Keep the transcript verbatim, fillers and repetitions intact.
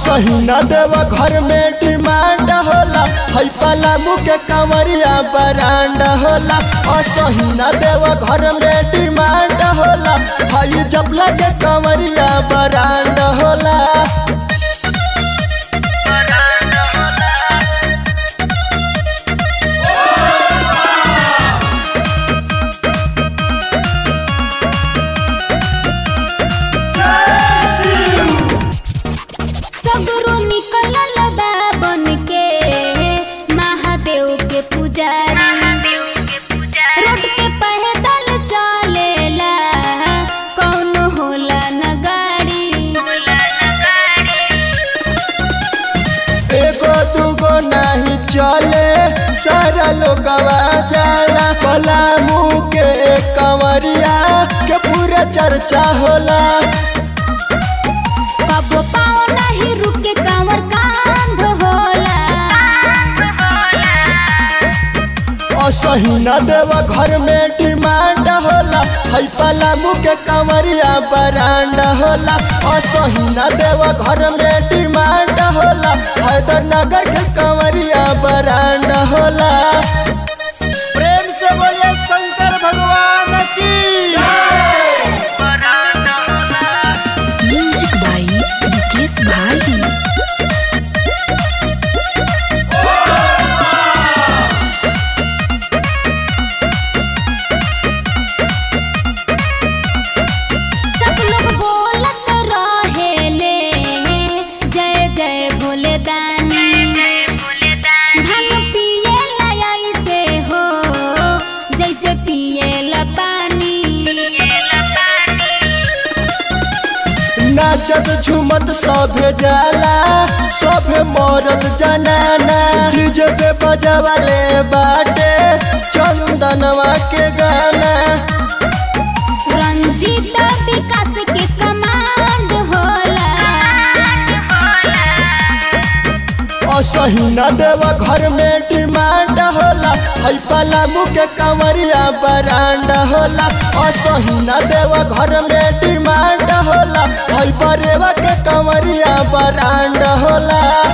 असही न देव घर में डिमांड होला, है पलामू के कमरिया बरांड होला। असही न देव घर में डिमांड होला, है जपला के कमरिया बरांड होला। सगरो निकलल बा बन के महादेव के पुजारी, रोड पे पैदल चलेला कौन होला न गाड़ी। एगो दूगो नहीं चले सारा लोगवा जाला, पलामू के कमरिया के पूरा चर्चा होला। कबो पाओ नहीं रुके कांवर कांध होला। असही न देव घर में डिमांड होला, है पलामू के कमरिया बरांड होला। असही न देव घर में डिमांड होला, हैदरनगर के कमरिया बरांड होला। प्रेम से बोले शंकर भगवान की। म्यूजिक बाई विकेश भाई। सब लोग बोलत रहेले जय जय भोले दानी। भांग पिए ला ऐसे हो जैसे पिए ला पानी। नाचत झूमत सभे जाला, सभे मरद जनाना, डीजे पे बजावले बाटे चंदनवा के गाना। रंजीत विकास के कमांड होला। असही न देव घर में डिमांड होला, है पलामू के कमरिया बरांड होला। असही न देव घर में डिमांड होला, है बरेवा के कमरिया बरांड होला।